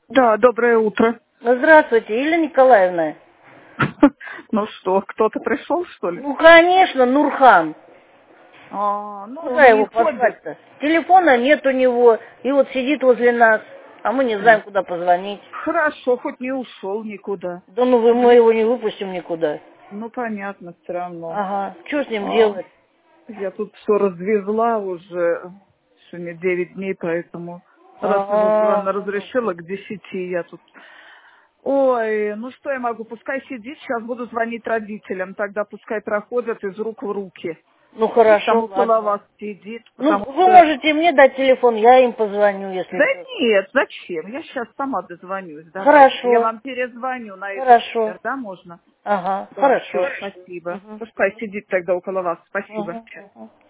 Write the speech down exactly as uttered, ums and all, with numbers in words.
Да, доброе утро. Здравствуйте, Елена Николаевна. Ну что, кто-то пришел, что ли? Ну, конечно, Нурхан. А, ну Куда он не его ходит. послать-то? Телефона нет у него, и вот сидит возле нас, а мы не знаем, М. куда позвонить. Хорошо, хоть не ушел никуда. Да ну вы, мы его не выпустим никуда. Ну, понятно, все равно. Ага, что с ним А, делать? я тут все развезла уже, сегодня девять дней, поэтому раз Любовь Ивановна А, разрешила к десяти, я тут... Ой, ну что я могу, пускай сидит, сейчас буду звонить родителям, тогда пускай проходят из рук в руки. Ну Пусть там хорошо, около ладно. вас сидит, Ну, потому вы что... можете мне дать телефон, я им позвоню, если Да что. нет, зачем? Я сейчас сама дозвонюсь. Давайте. Я Хорошо, вам перезвоню на этот хорошо. номер, да, можно? Ага, Да, все, хорошо. спасибо. Угу. Пускай сидит тогда около вас. Спасибо. Угу.